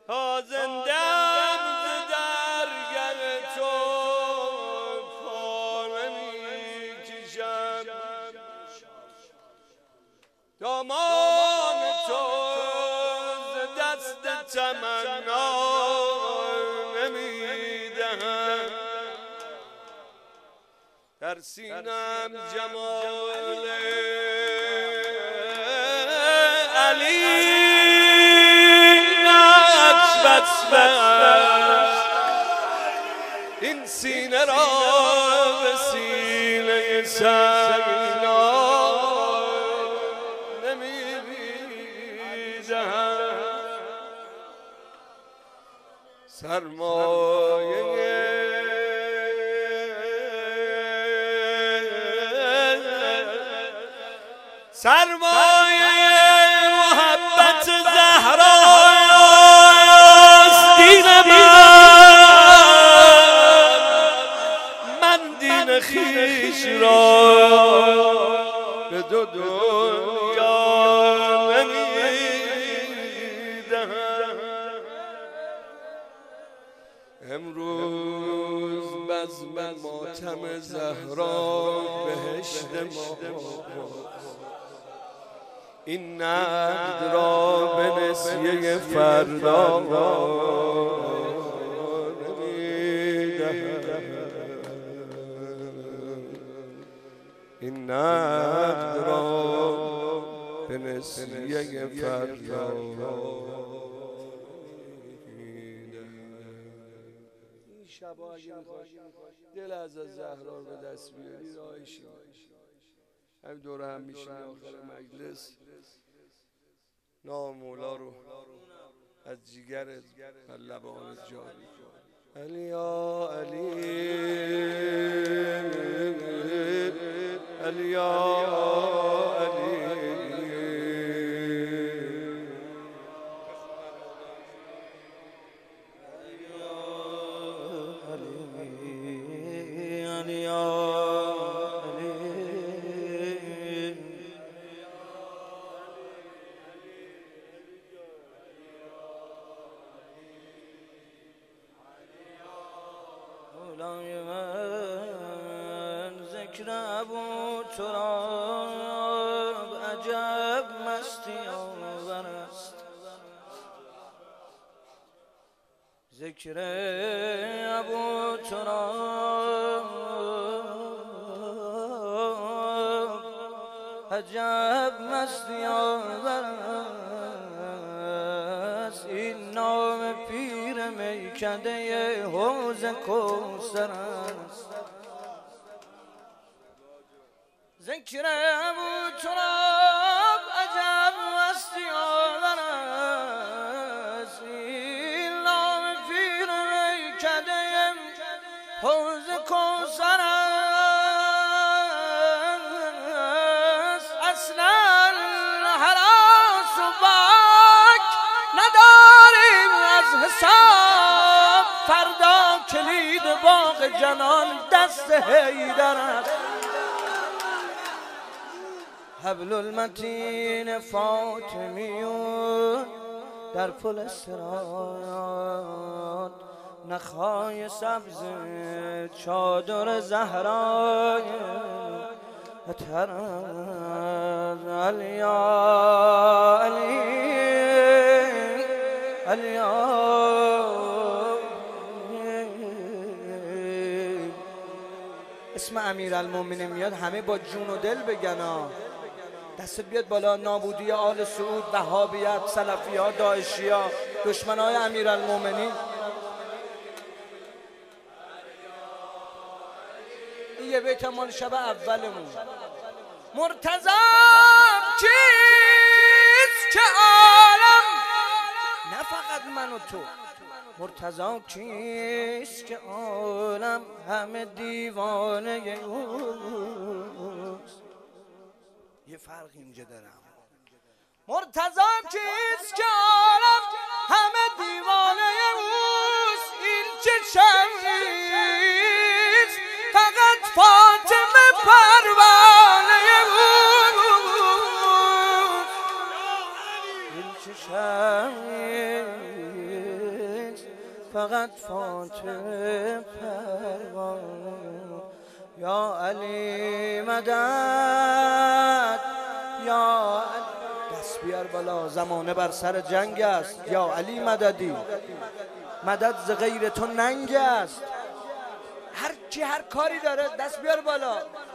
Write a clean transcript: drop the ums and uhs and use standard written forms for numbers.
تا زندم ز درگه تو پا نمیکشم، دامان تو ز دست تمنا نمیدهم، در سینم جمال علی نقش بسته است، این سینه را به سینه سینا نمی‌دهم، سرمایه محبت زهراست دین من دین خویش را به دو دنیا نمیدهم، امروز بزم ماتم زهرا بهشت ما، این نقد را به نسیه فردا نمیدهم، این نقد را به نسیه فردا این شبا اگه میخوای دل از زهرا رو به دست بیاری راهشی هم دور هم میشین آخر مجلس نام مولا رو از جیگرت و لبانت جاری علی یا علی علی یا علی ذکر ابو تراب عجب مستی آور است، ذکر ابو تراب عجب مستی آور است، این نام پیر میکده حوض کوثر است، ذکر ابو تراب عجب مستی آور است، این نام پیر میکده حوض کوثر است، اصلا هراس و باک نداریم از حساب، فردا کلید باغ جنان دست حیدر است، حبل المتین فاطمیون در پل استراد، نخهای سبز چادر زهرای اتراد، علی یا علی علی یا اسم امیرالمومنین میاد همه با جون و دل بگن دست بیاد بالا، نابودی آل سعود، وهابیت، سلفی‌ها، داعشی‌ها، دشمنای امیرالمومنین. این یه بیت مال شب اولمون. مرتضی کیست که عالم نه فقط من و تو، مرتضی کیست که عالم همه دیوانه اوست. یه فرق اینجا دارم. مرتضی کیست که عالم همه دیوانه اوست، این چه شمیست فقط فاطمه پروانه اوست، این چه شمیست فقط فاتح پروانه. یا علی مدد، یا علی. دست بیار بالا، زمانه بر سر جنگ است. یا علی مددی، مدد ز غیر تو ننگ است. هر کی هر کاری داره دست بیار بالا.